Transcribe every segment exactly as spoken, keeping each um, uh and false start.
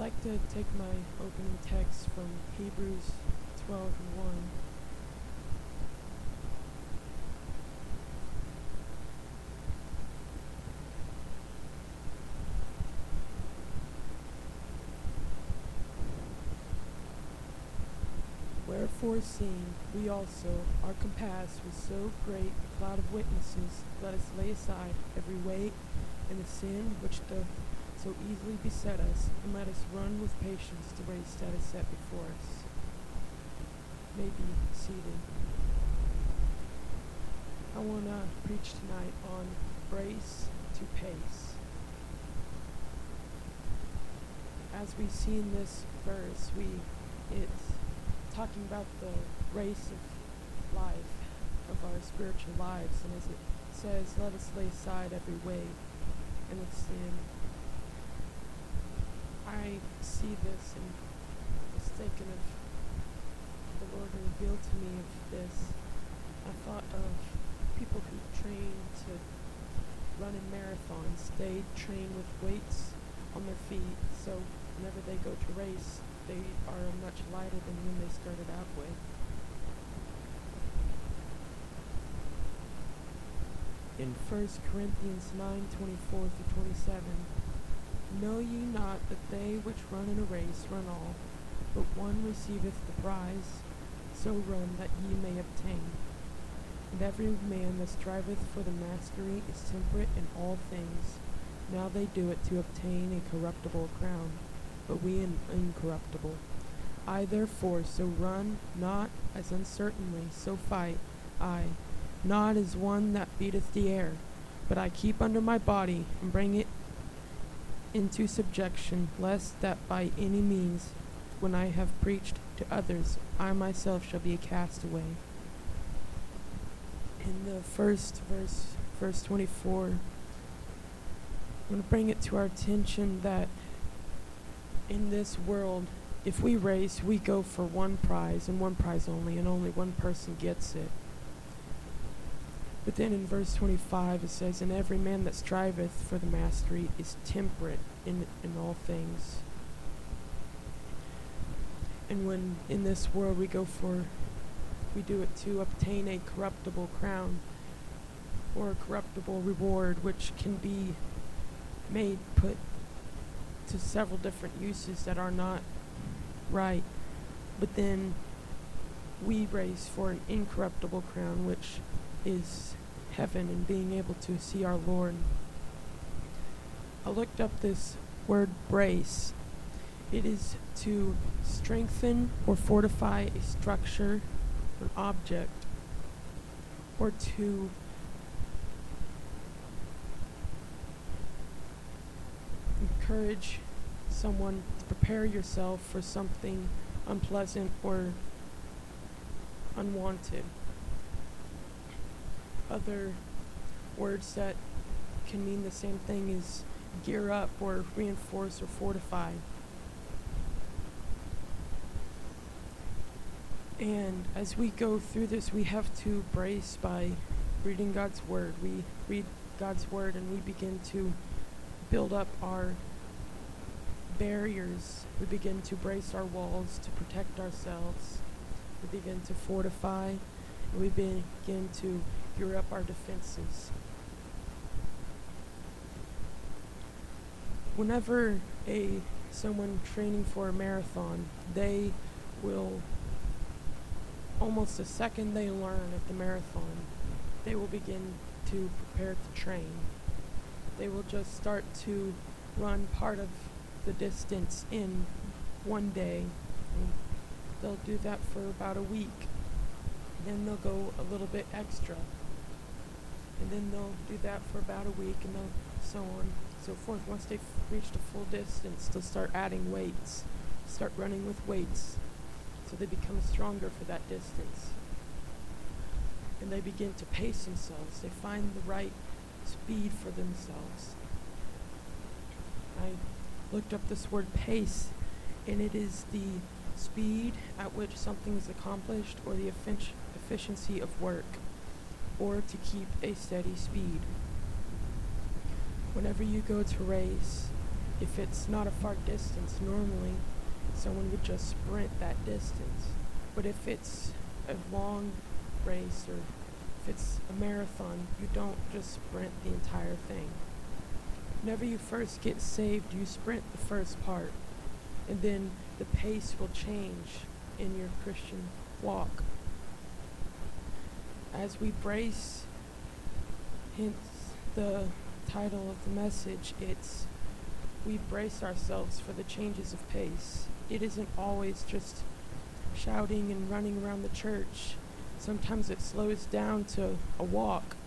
like to take my opening text from Hebrews twelve and one. Wherefore, seeing we also are compassed with so great a cloud of witnesses, let us lay aside every weight and the sin which doth so easily beset us, and let us run with patience the race that is set before us. May be seated. I want to preach tonight on brace to pace. As we see in this verse, we it's talking about the race of life, of our spiritual lives, and as it says, let us lay aside every weight and the sin. I see this and was thinking of the Lord revealed to me of this. I thought of people who train to run in marathons. They train with weights on their feet, so whenever they go to race, they are much lighter than when they started out with. In First Corinthians nine twenty-four through twenty-seven, know ye not that they which run in a race run all, but one receiveth the prize? So run that ye may obtain. And every man that striveth for the mastery is temperate in all things. Now they do it to obtain a corruptible crown, but we an incorruptible. I therefore so run, not as uncertainly, so fight I, not as one that beateth the air, but I keep under my body, and bring it into subjection, lest that by any means, when I have preached to others, I myself shall be a castaway. In the first verse, verse twenty-four, I'm going to bring it to our attention that in this world, if we race, we go for one prize and one prize only, and only one person gets it. But then in verse twenty-five it says, and every man that striveth for the mastery is temperate in, in all things. And when in this world we go for, we do it to obtain a corruptible crown, or a corruptible reward, which can be made, put to several different uses that are not right. But then we race for an incorruptible crown, which is heaven and being able to see our Lord. I looked up this word brace. It is to strengthen or fortify a structure, an object, or to encourage someone to prepare yourself for something unpleasant or unwanted. Other words that can mean the same thing is gear up or reinforce or fortify. And as we go through this, we have to brace by reading God's Word. We read God's Word and we begin to build up our barriers. We begin to brace our walls to protect ourselves. We begin to fortify, and we begin to gear up our defenses. Whenever a someone training for a marathon, they will, almost the second they learn at the marathon, they will begin to prepare to train. They will just start to run part of the distance in one day. And they'll do that for about a week. Then they'll go a little bit extra. And then they'll do that for about a week, and they'll so on and so forth. Once they've reached a full distance, they'll start adding weights, start running with weights, so they become stronger for that distance. And they begin to pace themselves. They find the right speed for themselves. I looked up this word pace, and it is the speed at which something is accomplished, or the effic- efficiency of work, or to keep a steady speed. Whenever you go to race, if it's not a far distance, normally someone would just sprint that distance. But if it's a long race or if it's a marathon, you don't just sprint the entire thing. Whenever you first get saved, you sprint the first part, and then the pace will change in your Christian walk. As we brace, hence the title of the message, it's we brace ourselves for the changes of pace. It isn't always just shouting and running around the church. Sometimes it slows down to a walk.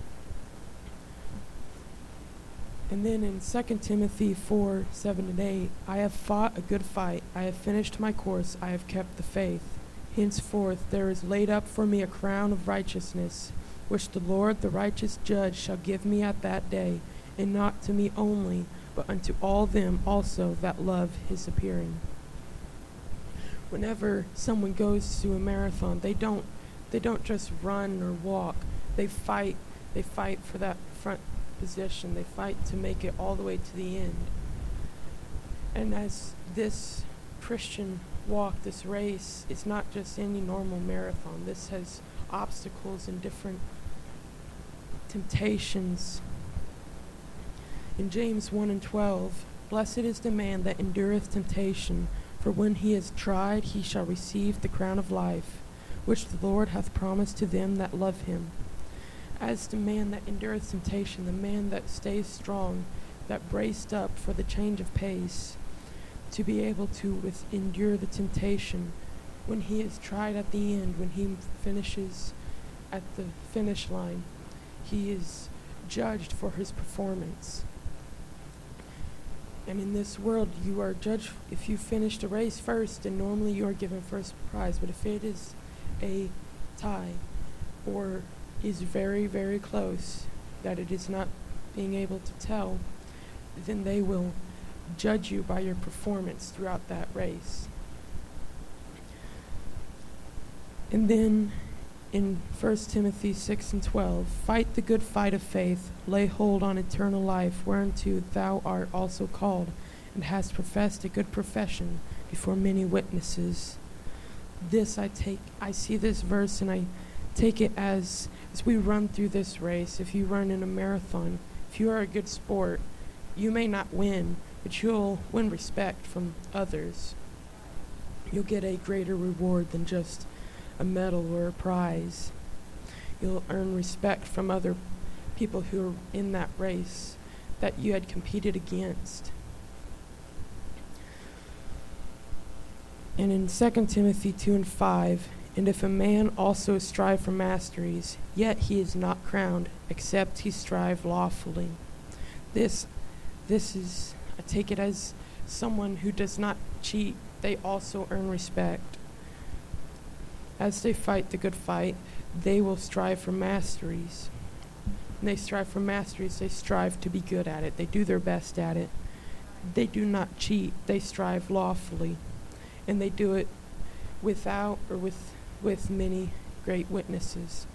And then in Second Timothy four, seven and eight, I have fought a good fight, I have finished my course, I have kept the faith. Henceforth there is laid up for me a crown of righteousness, which the Lord the righteous judge shall give me at that day, and not to me only, but unto all them also that love his appearing. Whenever someone goes to a marathon, they don't they don't just run or walk. They fight. They fight for that front position. They fight to make it all the way to the end. And as this Christian walk, this race, is not just any normal marathon. This has obstacles and different temptations. In James one and twelve, blessed is the man that endureth temptation, for when he is tried, he shall receive the crown of life, which the Lord hath promised to them that love him. As the man that endureth temptation, the man that stays strong, that braced up for the change of pace, to be able to with endure the temptation, when he is tried at the end, when he finishes at the finish line, he is judged for his performance. And in this world, you are judged if you finish the race first, and normally you are given first prize. But if it is a tie or is very, very close, that it is not being able to tell, then they will judge you by your performance throughout that race. And then in First Timothy six and twelve, fight the good fight of faith, lay hold on eternal life, whereunto thou art also called, and hast professed a good profession before many witnesses. This I take, I see this verse and I take it as, as we run through this race. If you run in a marathon, if you are a good sport, you may not win, but you'll win respect from others. You'll get a greater reward than just a medal or a prize. You'll earn respect from other people who are in that race that you had competed against. And in Second Timothy two and five, and if a man also strive for masteries, yet he is not crowned, except he strive lawfully. This, this is, I take it as someone who does not cheat. They also earn respect. As they fight the good fight, they will strive for masteries. When they strive for masteries, they strive to be good at it. They do their best at it. They do not cheat. They strive lawfully. And they do it without or with, with many great witnesses.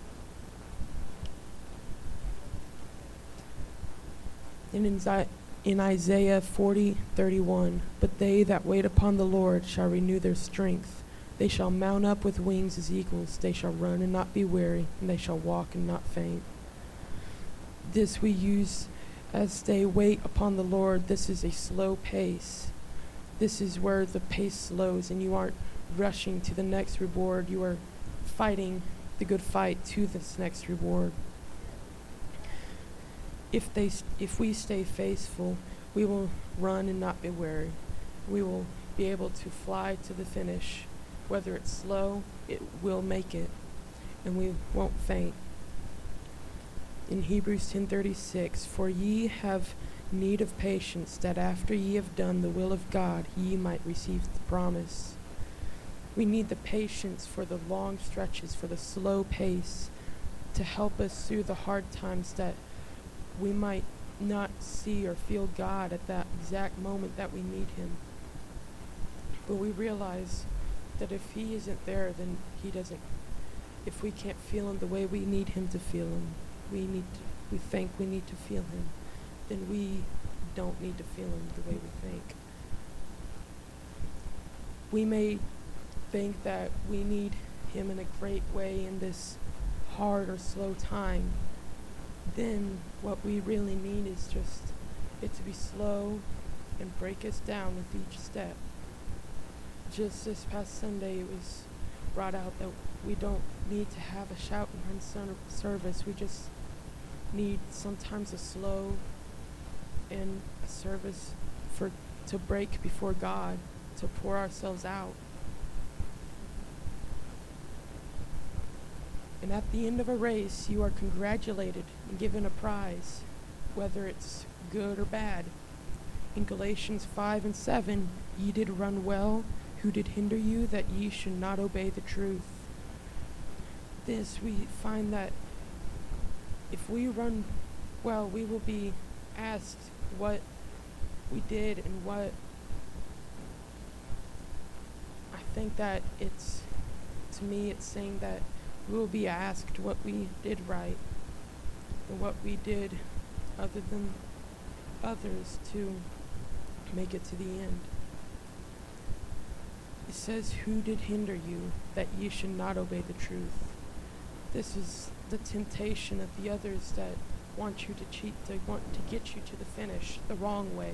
And in, Zi- in Isaiah forty thirty-one, but they that wait upon the Lord shall renew their strength. They shall mount up with wings as eagles. They shall run and not be weary, and they shall walk and not faint. This we use as they wait upon the Lord. This is a slow pace. This is where the pace slows, and you aren't rushing to the next reward. You are fighting the good fight to this next reward. If they, if we stay faithful, we will run and not be weary. We will be able to fly to the finish. Whether it's slow, it will make it, and we won't faint. In Hebrews ten thirty-six, for ye have need of patience, that after ye have done the will of God, ye might receive the promise. We need the patience for the long stretches, for the slow pace, to help us through the hard times that we might not see or feel God at that exact moment that we need him. But we realize that if he isn't there, then he doesn't, if we can't feel him the way we need him to feel him, we need to, we think we need to feel him, then we don't need to feel him the way we think. We may think that we need him in a great way in this hard or slow time. Then what we really need is just it to be slow and break us down with each step. Just this past Sunday, it was brought out that we don't need to have a shout and run ser- service. We just need sometimes a slow and a service for to break before God, to pour ourselves out. And at the end of a race, you are congratulated and given a prize, whether it's good or bad. In Galatians five and seven, ye did run well, who did hinder you that ye should not obey the truth. This, we find that if we run well, we will be asked what we did and what. I think that it's, to me, it's saying that we will be asked what we did right and what we did other than others to make it to the end. It says, who did hinder you that ye should not obey the truth? This is the temptation of the others that want you to cheat, they want to get you to the finish the wrong way.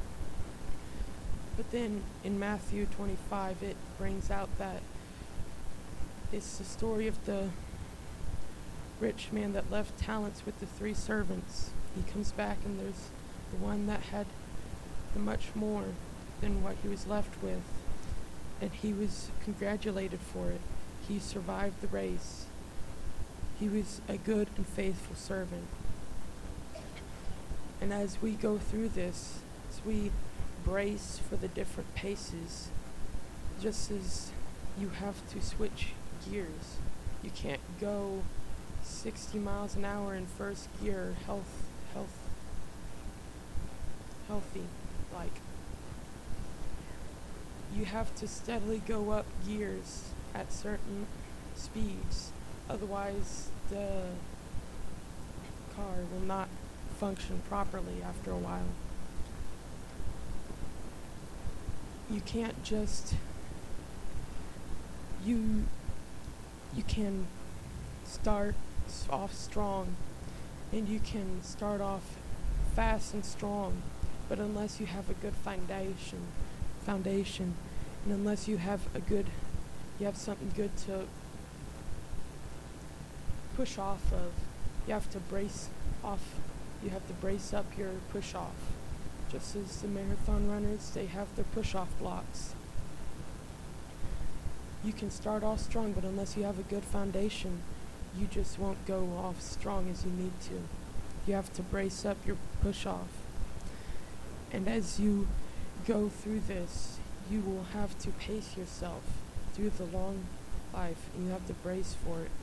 But then in Matthew twenty-five, it brings out that it's the story of the rich man that left talents with the three servants. He comes back and there's the one that had the much more than what he was left with. And he was congratulated for it. He survived the race. He was a good and faithful servant. And as we go through this, as we brace for the different paces, just as you have to switch gears. You can't go sixty miles an hour in first gear, health, health, healthy, like. You have to steadily go up gears at certain speeds, otherwise the car will not function properly after a while. You can't just, you, you can start off strong and you can start off fast and strong, but unless you have a good foundation, foundation, and unless you have a good, you have something good to push off of, you have to brace off, you have to brace up your push off. Just as the marathon runners, they have their push-off blocks. You can start off strong, but unless you have a good foundation, you just won't go off strong as you need to. You have to brace up your push-off. And as you go through this, you will have to pace yourself through the long life, and you have to brace for it.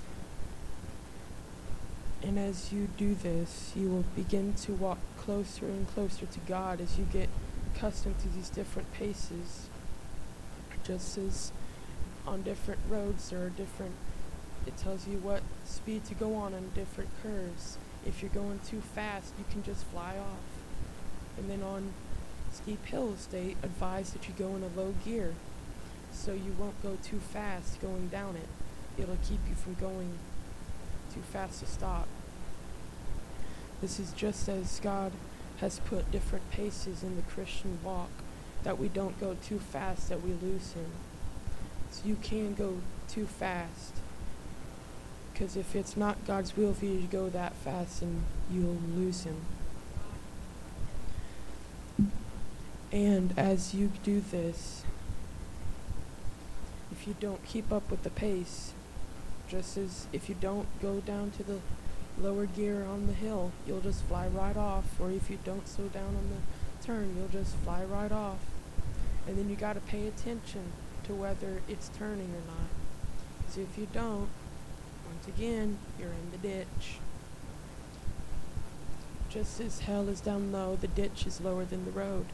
And as you do this, you will begin to walk closer and closer to God as you get accustomed to these different paces. Just as on different roads there are different, it tells you what speed to go on on different curves. If you're going too fast, you can just fly off. And then on steep hills, they advise that you go in a low gear, so you won't go too fast going down it. It'll keep you from going too fast to stop. This is just as God has put different paces in the Christian walk, that we don't go too fast that we lose him. So you can go too fast, because if it's not God's will for you to go that fast, then you'll lose him. And as you do this, if you don't keep up with the pace, just as if you don't go down to the lower gear on the hill, you'll just fly right off. Or if you don't slow down on the turn, you'll just fly right off. And then you got to pay attention to whether it's turning or not. Because if you don't, once again, you're in the ditch. Just as hell is down low, the ditch is lower than the road.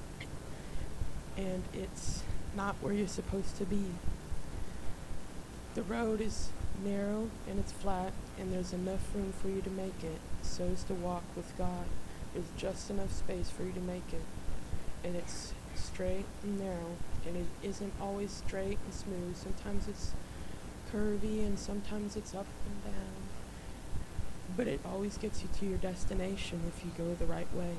And it's not where you're supposed to be. The road is narrow and it's flat, and there's enough room for you to make it. So is to walk with God. There's just enough space for you to make it. And it's straight and narrow, and it isn't always straight and smooth. Sometimes it's curvy, and sometimes it's up and down. But it always gets you to your destination if you go the right way.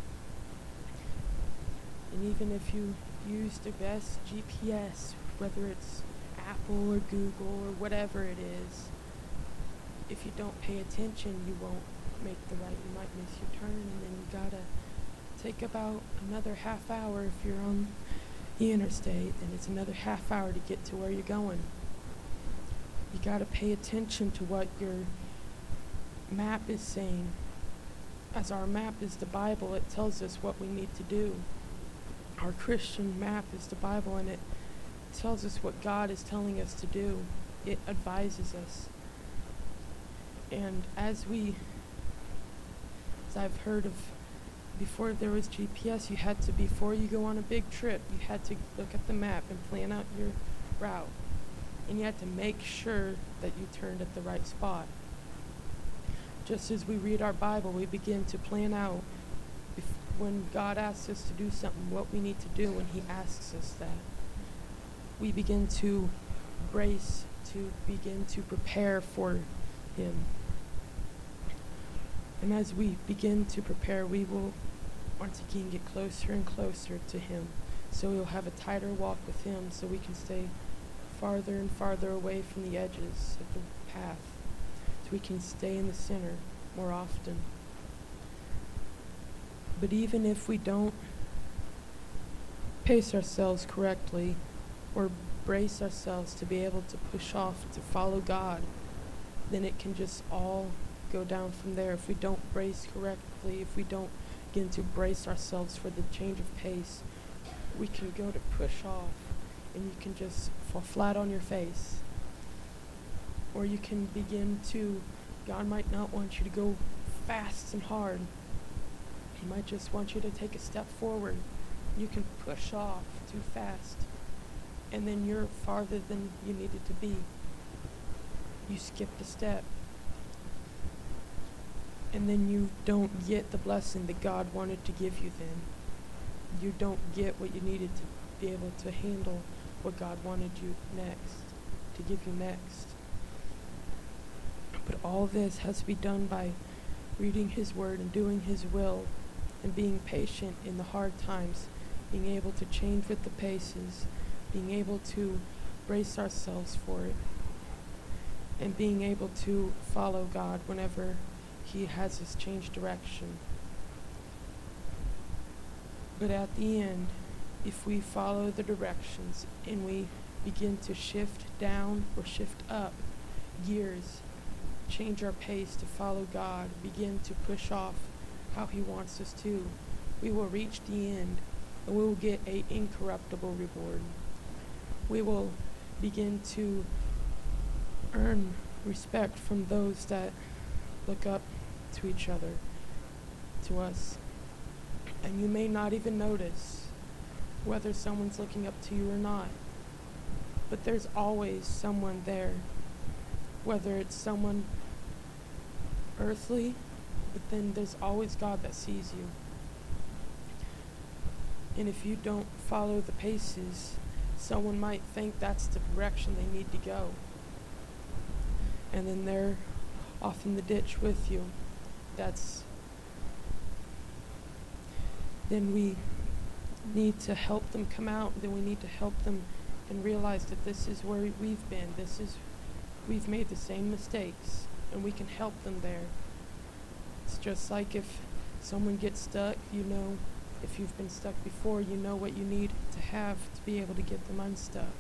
And even if you use the best G P S, whether it's Apple or Google or whatever it is, if you don't pay attention, you won't make the right. You might miss your turn, and then you gotta take about another half hour if you're on the interstate, and it's another half hour to get to where you're going. You gotta pay attention to what your map is saying. As our map is the Bible, it tells us what we need to do. Our Christian map is the Bible, and it tells us what God is telling us to do. It advises us. And as we, as I've heard of, before there was G P S, you had to, before you go on a big trip, you had to look at the map and plan out your route. And you had to make sure that you turned at the right spot. Just as we read our Bible, we begin to plan out if, when God asks us to do something, what we need to do when He asks us that. We begin to brace, to begin to prepare for Him. And as we begin to prepare, we will once again get closer and closer to Him. So we'll have a tighter walk with Him, so we can stay farther and farther away from the edges of the path, so we can stay in the center more often. But even if we don't pace ourselves correctly or brace ourselves to be able to push off to follow God, then it can just all go down from there. If we don't brace correctly, if we don't begin to brace ourselves for the change of pace, we can go to push off, and you can just fall flat on your face. Or you can begin to, God might not want you to go fast and hard. He might just want you to take a step forward. You can push off too fast, and then you're farther than you needed to be. You skipped a step, and then you don't get the blessing that God wanted to give you then. You don't get what you needed to be able to handle what God wanted you next, to give you next. But all this has to be done by reading His Word and doing His will and being patient in the hard times, being able to change with the paces, being able to brace ourselves for it, and being able to follow God whenever He has us change direction. But at the end, if we follow the directions and we begin to shift down or shift up gears, change our pace to follow God, begin to push off how He wants us to, we will reach the end, and we will get an incorruptible reward. We will begin to earn respect from those that look up to each other, to us. And you may not even notice whether someone's looking up to you or not. But there's always someone there, whether it's someone earthly, but then there's always God that sees you. And if you don't follow the paces, someone might think that's the direction they need to go. And then they're off in the ditch with you. That's then we need to help them come out. Then we need to help them and realize that this is where we've been. This is, we've made the same mistakes, and we can help them there. It's just like if someone gets stuck, you know, if you've been stuck before, you know what you need to have to be able to get them unstuck.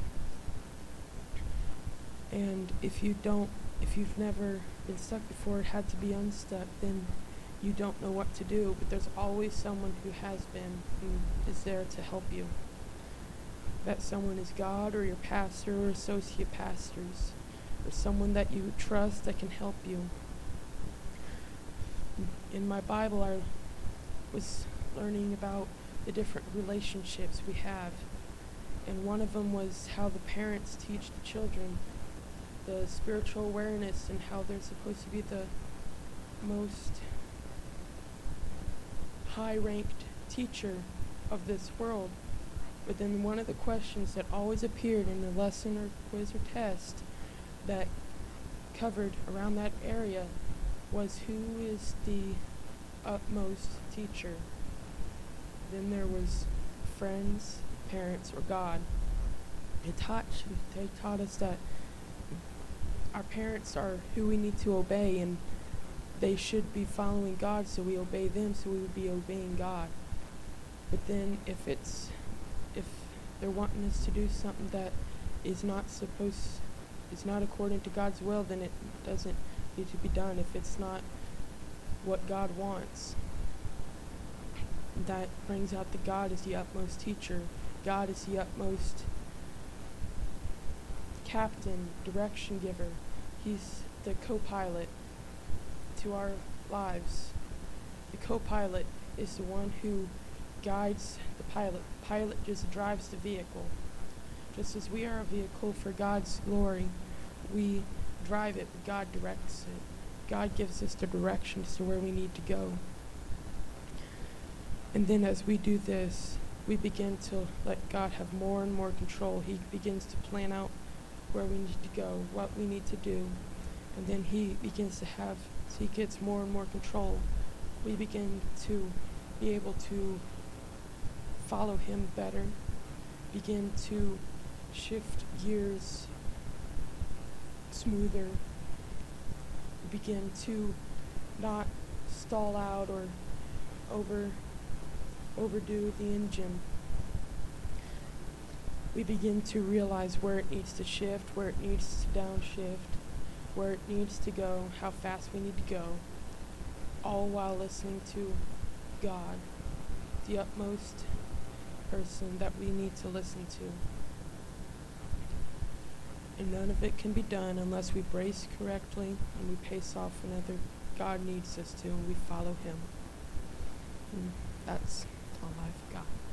And if you don't, if you've never been stuck before, it had to be unstuck, then you don't know what to do. But there's always someone who has been, who is there to help you. That someone is God, or your pastor or associate pastors, or someone that you trust that can help you. In my Bible, I was learning about the different relationships we have. And one of them was how the parents teach the children the spiritual awareness and how they're supposed to be the most high-ranked teacher of this world. But then one of the questions that always appeared in the lesson or quiz or test that covered around that area was, who is the utmost teacher? Then there was friends, parents, or God. They taught, they taught us that our parents are who we need to obey, and they should be following God, so we obey them, so we would be obeying God. But then if it's, if they're wanting us to do something that is not supposed, is not according to God's will, then it doesn't need to be done. If it's not what God wants, that brings out that God is the utmost teacher. God is the utmost captain, direction giver. He's the co-pilot to our lives. The co-pilot is the one who guides the pilot. The pilot just drives the vehicle. Just as we are a vehicle for God's glory, we drive it, but God directs it. God gives us the directions to where we need to go. And then as we do this, we begin to let God have more and more control. He begins to plan out where we need to go, what we need to do. And then he begins to have, so he gets more and more control. We begin to be able to follow him better, begin to shift gears smoother, begin to not stall out or over overdo the engine. We begin to realize where it needs to shift, where it needs to downshift, where it needs to go, how fast we need to go, all while listening to God, the utmost person that we need to listen to. And none of it can be done unless we brace correctly and we pace off whenever God needs us to, and we follow him. And that's all I've got.